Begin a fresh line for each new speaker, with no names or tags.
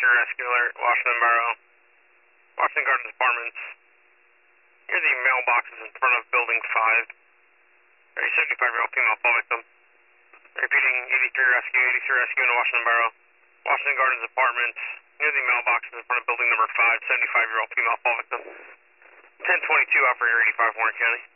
rescue alert, Washington Borough. Washington Gardens Apartments. Near the mailboxes in front of Building 5. A 75-year-old female fall victim. Repeating, 83 rescue in Washington Borough. Washington Gardens Apartments. Near the mailboxes in front of Building number 5. 75-year-old female fall victim. 1022 operator 85 Warren County.